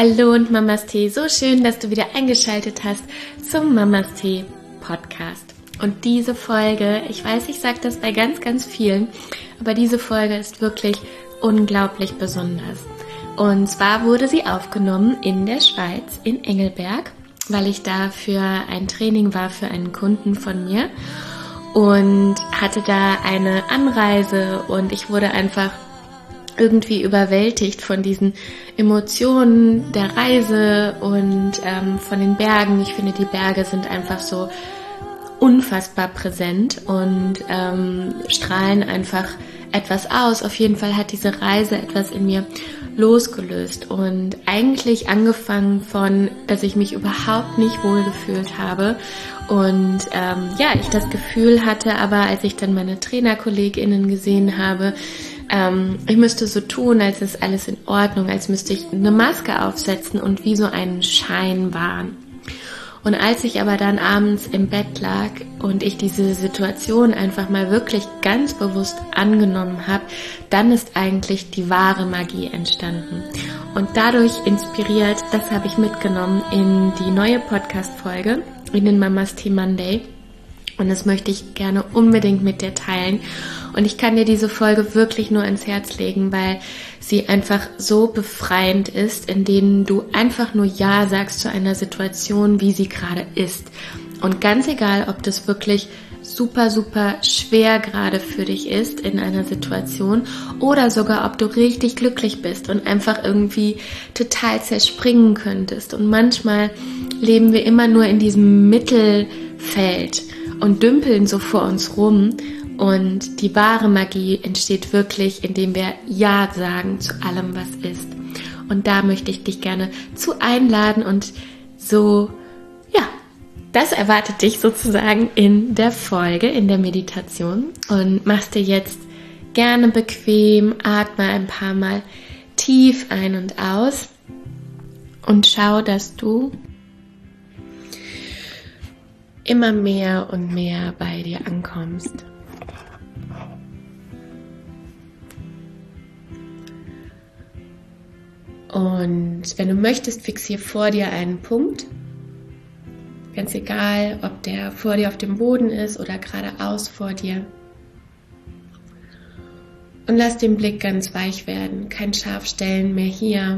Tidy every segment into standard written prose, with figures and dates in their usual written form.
Hallo und Mamas Tee, so schön, dass du wieder eingeschaltet hast zum Mamas Tee Podcast. Und diese Folge, ich weiß, ich sage das bei ganz, ganz vielen, aber diese Folge ist wirklich unglaublich besonders. Und zwar wurde sie aufgenommen in der Schweiz, in Engelberg, weil ich da für ein Training war für einen Kunden von mir und hatte da eine Anreise und ich wurde einfach irgendwie überwältigt von diesen Emotionen der Reise und von den Bergen. Ich finde, die Berge sind einfach so unfassbar präsent und strahlen einfach etwas aus. Auf jeden Fall hat diese Reise etwas in mir losgelöst und eigentlich angefangen von, dass ich mich überhaupt nicht wohl gefühlt habe und ich das Gefühl hatte, aber als ich dann meine TrainerkollegInnen gesehen habe, ich müsste so tun, als ist alles in Ordnung, als müsste ich eine Maske aufsetzen und wie so einen Schein wahren. Und als ich aber dann abends im Bett lag und ich diese Situation einfach mal wirklich ganz bewusst angenommen habe, dann ist eigentlich die wahre Magie entstanden. Und dadurch inspiriert, das habe ich mitgenommen in die neue Podcast-Folge, in den Mamas Tee Monday. Und das möchte ich gerne unbedingt mit dir teilen. Und ich kann dir diese Folge wirklich nur ans Herz legen, weil sie einfach so befreiend ist, in denen du einfach nur Ja sagst zu einer Situation, wie sie gerade ist. Und ganz egal, ob das wirklich super, super schwer gerade für dich ist in einer Situation oder sogar, ob du richtig glücklich bist und einfach irgendwie total zerspringen könntest. Und manchmal leben wir immer nur in diesem Mittelfeld und dümpeln so vor uns rum. Und die wahre Magie entsteht wirklich, indem wir Ja sagen zu allem, was ist. Und da möchte ich dich gerne zu einladen und so, das erwartet dich sozusagen in der Folge, in der Meditation. Und machst dir jetzt gerne bequem, atme ein paar Mal tief ein und aus und schau, dass du immer mehr und mehr bei dir ankommst. Und wenn du möchtest, fixier vor dir einen Punkt. Ganz egal, ob der vor dir auf dem Boden ist oder geradeaus vor dir. Und lass den Blick ganz weich werden. Kein Scharfstellen mehr hier.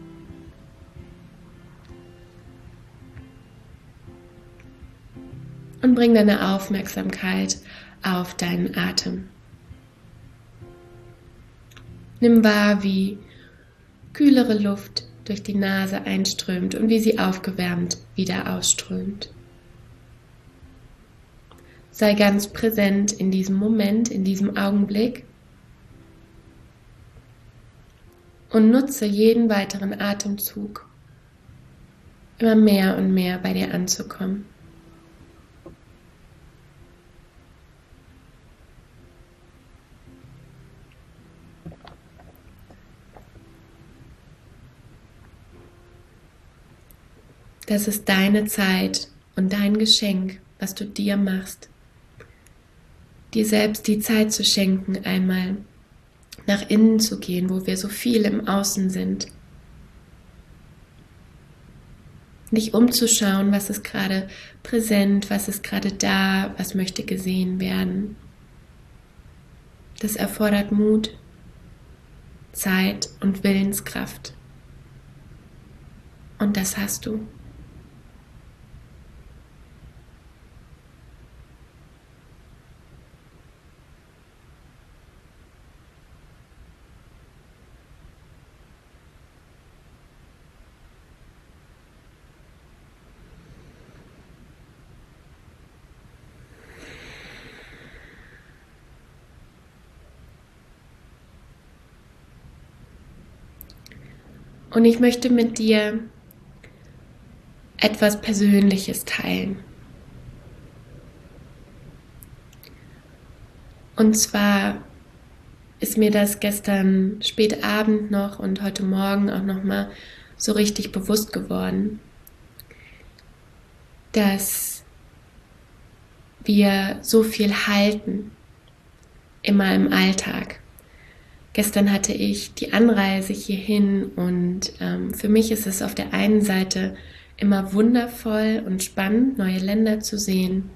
Und bring deine Aufmerksamkeit auf deinen Atem. Nimm wahr, wie kühlere Luft durch die Nase einströmt und wie sie aufgewärmt wieder ausströmt. Sei ganz präsent in diesem Moment, in diesem Augenblick und nutze jeden weiteren Atemzug, immer mehr und mehr bei dir anzukommen. Das ist deine Zeit und dein Geschenk, was du dir machst. Dir selbst die Zeit zu schenken, einmal nach innen zu gehen, wo wir so viel im Außen sind. Dich umzuschauen, was ist gerade präsent, was ist gerade da, was möchte gesehen werden. Das erfordert Mut, Zeit und Willenskraft. Und das hast du. Und ich möchte mit dir etwas Persönliches teilen. Und zwar ist mir das gestern spät Abend noch und heute Morgen auch noch mal so richtig bewusst geworden, dass wir so viel halten, immer im Alltag. Gestern hatte ich die Anreise hierhin und für mich ist es auf der einen Seite immer wundervoll und spannend, neue Länder zu sehen,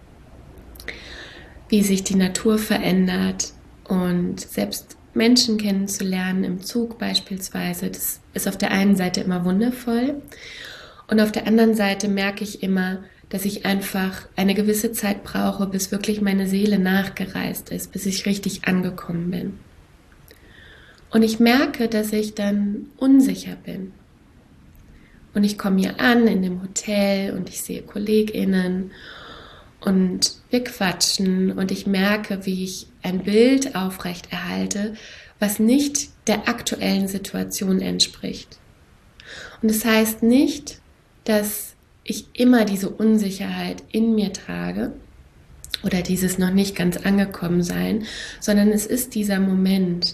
wie sich die Natur verändert und selbst Menschen kennenzulernen im Zug beispielsweise. Das ist auf der einen Seite immer wundervoll und auf der anderen Seite merke ich immer, dass ich einfach eine gewisse Zeit brauche, bis wirklich meine Seele nachgereist ist, bis ich richtig angekommen bin. Und ich merke, dass ich dann unsicher bin. Und ich komme hier an in dem Hotel und ich sehe KollegInnen und wir quatschen und ich merke, wie ich ein Bild aufrechterhalte, was nicht der aktuellen Situation entspricht. Und das heißt nicht, dass ich immer diese Unsicherheit in mir trage oder dieses noch nicht ganz angekommen sein, sondern es ist dieser Moment.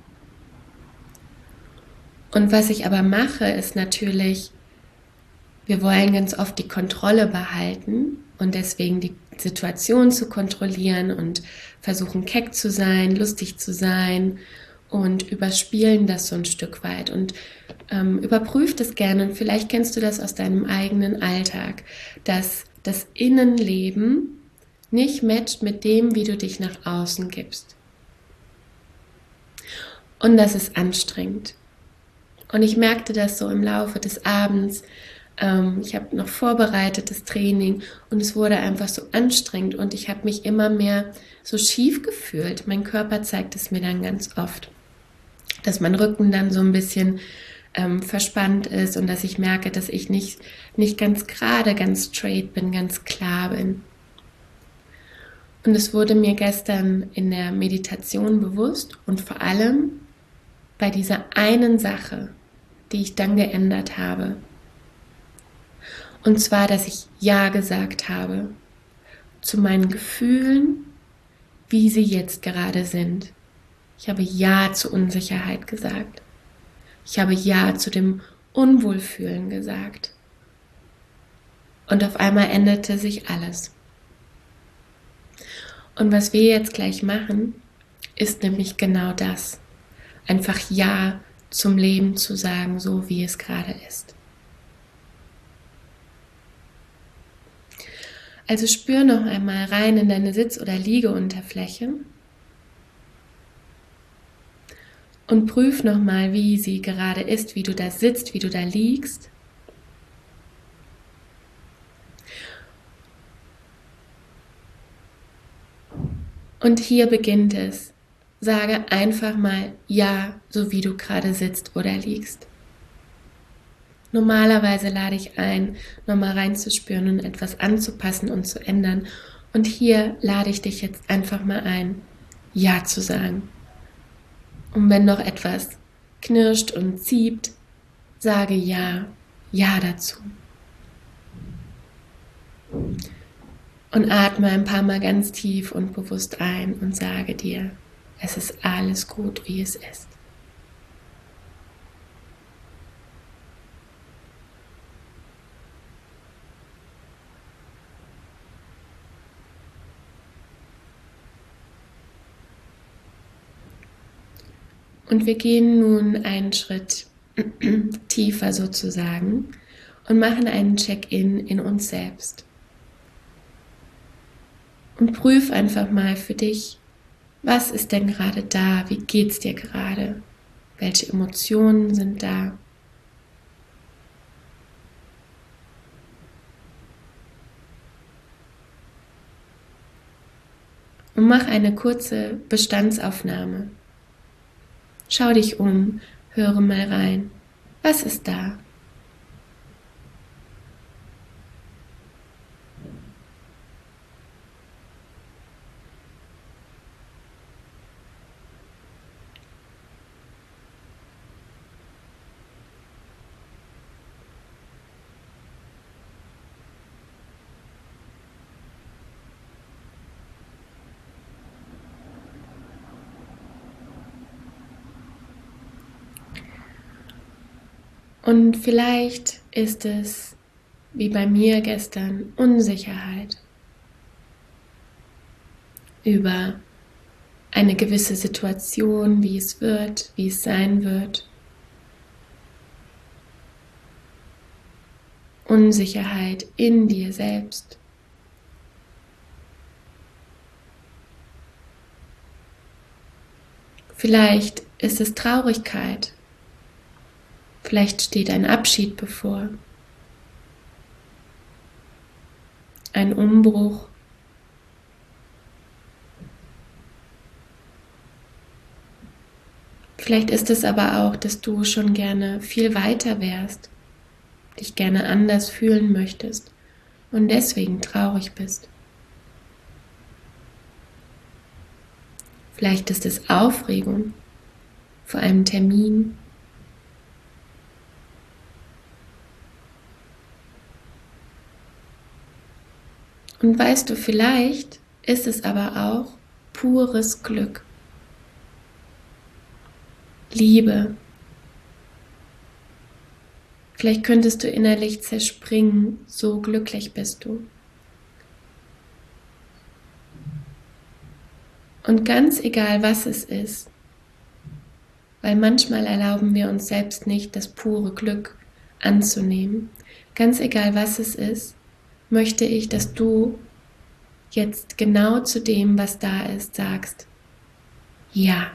Und was ich aber mache, ist natürlich, wir wollen ganz oft die Kontrolle behalten und deswegen die Situation zu kontrollieren und versuchen keck zu sein, lustig zu sein und überspielen das so ein Stück weit und überprüf das gerne und vielleicht kennst du das aus deinem eigenen Alltag, dass das Innenleben nicht matcht mit dem, wie du dich nach außen gibst. Und das ist anstrengend. Und ich merkte das so im Laufe des Abends. Ich habe noch vorbereitetes Training und es wurde einfach so anstrengend und ich habe mich immer mehr so schief gefühlt. Mein Körper zeigt es mir dann ganz oft, dass mein Rücken dann so ein bisschen verspannt ist und dass ich merke, dass ich nicht ganz gerade, ganz straight bin, ganz klar bin. Und es wurde mir gestern in der Meditation bewusst und vor allem bei dieser einen Sache, die ich dann geändert habe. Und zwar, dass ich Ja gesagt habe zu meinen Gefühlen, wie sie jetzt gerade sind. Ich habe Ja zur Unsicherheit gesagt. Ich habe Ja zu dem Unwohlfühlen gesagt. Und auf einmal änderte sich alles. Und was wir jetzt gleich machen, ist nämlich genau das. Einfach Ja zum Leben zu sagen, so wie es gerade ist. Also spür noch einmal rein in deine Sitz- oder Liegeunterfläche und prüf nochmal, wie sie gerade ist, wie du da sitzt, wie du da liegst. Und hier beginnt es. Sage einfach mal Ja, so wie du gerade sitzt oder liegst. Normalerweise lade ich ein, nochmal reinzuspüren und etwas anzupassen und zu ändern. Und hier lade ich dich jetzt einfach mal ein, Ja zu sagen. Und wenn noch etwas knirscht und zieht, sage Ja, Ja dazu. Und atme ein paar Mal ganz tief und bewusst ein und sage dir, es ist alles gut, wie es ist. Und wir gehen nun einen Schritt tiefer sozusagen und machen einen Check-in in uns selbst. Und prüf einfach mal für dich, was ist denn gerade da? Wie geht's dir gerade? Welche Emotionen sind da? Und mach eine kurze Bestandsaufnahme. Schau dich um, höre mal rein. Was ist da? Und vielleicht ist es, wie bei mir gestern, Unsicherheit über eine gewisse Situation, wie es wird, wie es sein wird. Unsicherheit in dir selbst. Vielleicht ist es Traurigkeit. Vielleicht steht ein Abschied bevor. Ein Umbruch. Vielleicht ist es aber auch, dass du schon gerne viel weiter wärst, dich gerne anders fühlen möchtest und deswegen traurig bist. Vielleicht ist es Aufregung vor einem Termin. Und weißt du, vielleicht ist es aber auch pures Glück. Liebe. Vielleicht könntest du innerlich zerspringen, so glücklich bist du. Und ganz egal, was es ist, weil manchmal erlauben wir uns selbst nicht, das pure Glück anzunehmen. Ganz egal, was es ist, möchte ich, dass du jetzt genau zu dem, was da ist, sagst, ja.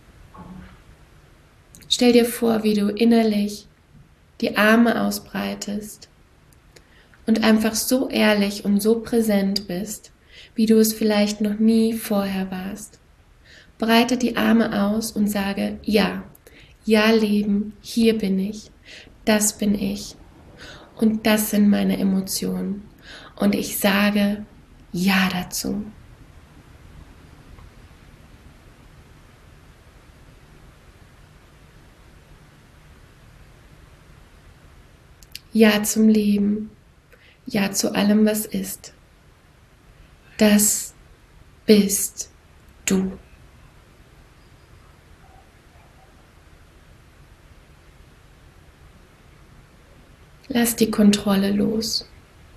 Stell dir vor, wie du innerlich die Arme ausbreitest und einfach so ehrlich und so präsent bist, wie du es vielleicht noch nie vorher warst. Breite die Arme aus und sage, ja, ja Leben, hier bin ich, das bin ich und das sind meine Emotionen und ich sage ja dazu. Ja zum Leben, ja zu allem, was ist. Das bist du. Lass die Kontrolle los.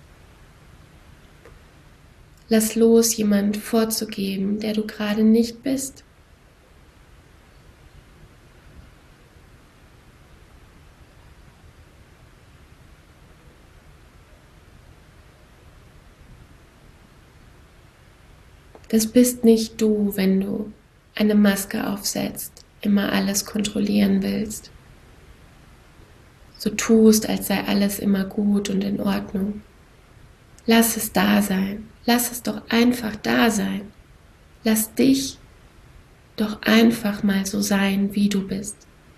Lass los, jemand vorzugeben, der du gerade nicht bist. Das bist nicht du, wenn du eine Maske aufsetzt, immer alles kontrollieren willst. So tust, als sei alles immer gut und in Ordnung. Lass es da sein. Lass es doch einfach da sein. Lass dich doch einfach mal so sein, wie du bist.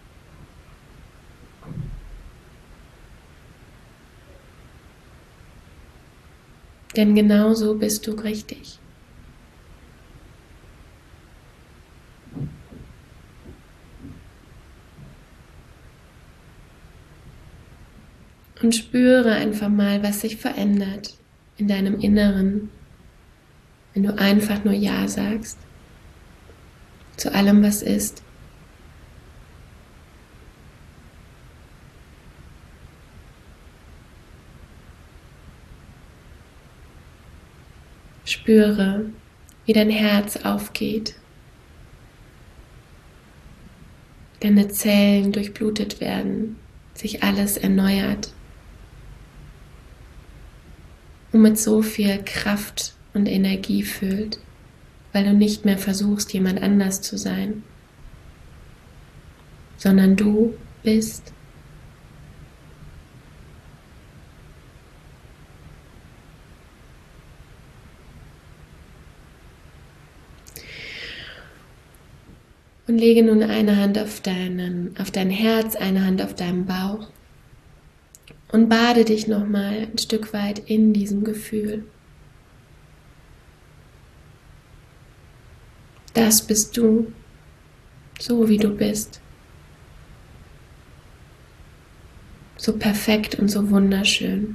Denn genau so bist du richtig. Und spüre einfach mal, was sich verändert in deinem Inneren, wenn du einfach nur Ja sagst zu allem, was ist. Spüre, wie dein Herz aufgeht, deine Zellen durchblutet werden, sich alles erneuert und mit so viel Kraft und Energie füllt, weil du nicht mehr versuchst, jemand anders zu sein, sondern du bist. Und lege nun eine Hand auf dein Herz, eine Hand auf deinen Bauch und bade dich nochmal ein Stück weit in diesem Gefühl. Das bist du, so wie du bist. So perfekt und so wunderschön.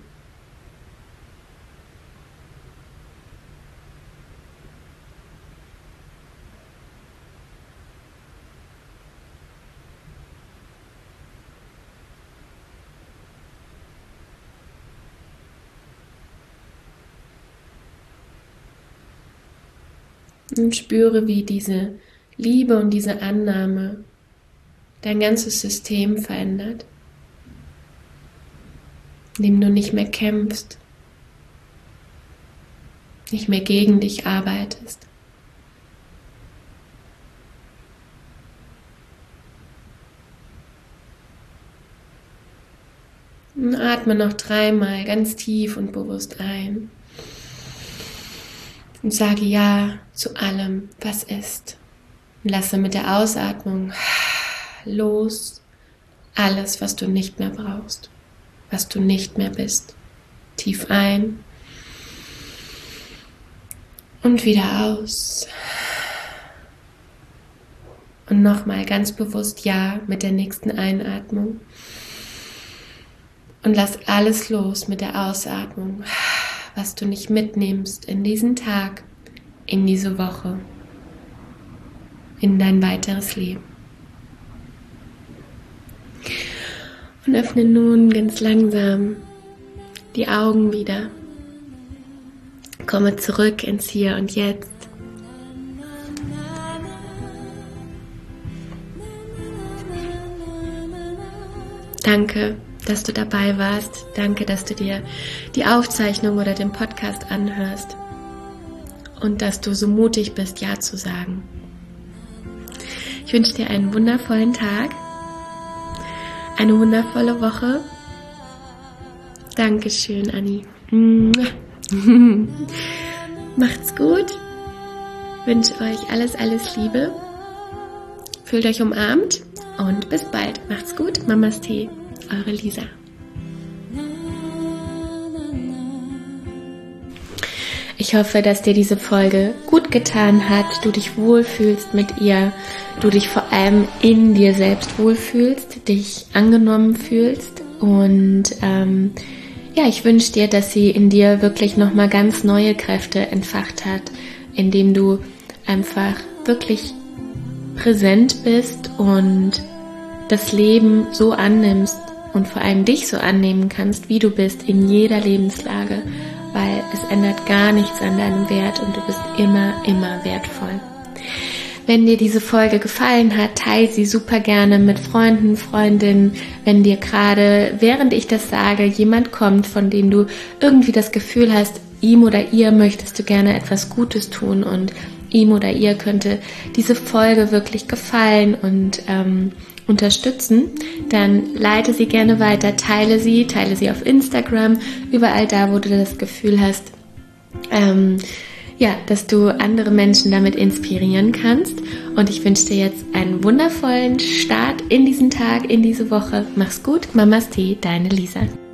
Und spüre, wie diese Liebe und diese Annahme dein ganzes System verändert, indem du nicht mehr kämpfst, nicht mehr gegen dich arbeitest. Und atme noch 3-mal ganz tief und bewusst ein und sage Ja zu allem, was ist. Und lasse mit der Ausatmung los alles, was du nicht mehr brauchst, was du nicht mehr bist. Tief ein und wieder aus. Und nochmal ganz bewusst Ja mit der nächsten Einatmung. Und lass alles los mit der Ausatmung, was du nicht mitnimmst in diesen Tag, in diese Woche, in dein weiteres Leben. Und öffne nun ganz langsam die Augen wieder. Komme zurück ins Hier und Jetzt. Danke, dass du dabei warst. Danke, dass du dir die Aufzeichnung oder den Podcast anhörst und dass du so mutig bist, Ja zu sagen. Ich wünsche dir einen wundervollen Tag, eine wundervolle Woche. Dankeschön, Anni. Macht's gut. Wünsche euch alles Liebe. Fühlt euch umarmt und bis bald. Macht's gut. Mamas Tee. Eure Lisa. Ich hoffe, dass dir diese Folge gut getan hat, du dich wohlfühlst mit ihr, du dich vor allem in dir selbst wohlfühlst, dich angenommen fühlst und ich wünsche dir, dass sie in dir wirklich nochmal ganz neue Kräfte entfacht hat, indem du einfach wirklich präsent bist und das Leben so annimmst und vor allem dich so annehmen kannst, wie du bist in jeder Lebenslage, weil es ändert gar nichts an deinem Wert und du bist immer wertvoll. Wenn dir diese Folge gefallen hat, teile sie super gerne mit Freunden, Freundinnen. Wenn dir gerade, während ich das sage, jemand kommt, von dem du irgendwie das Gefühl hast, ihm oder ihr möchtest du gerne etwas Gutes tun und ihm oder ihr könnte diese Folge wirklich gefallen und unterstützen, dann leite sie gerne weiter, teile sie auf Instagram, überall da, wo du das Gefühl hast, dass du andere Menschen damit inspirieren kannst. Und ich wünsche dir jetzt einen wundervollen Start in diesen Tag, in diese Woche. Mach's gut, Mamas Tee, deine Lisa.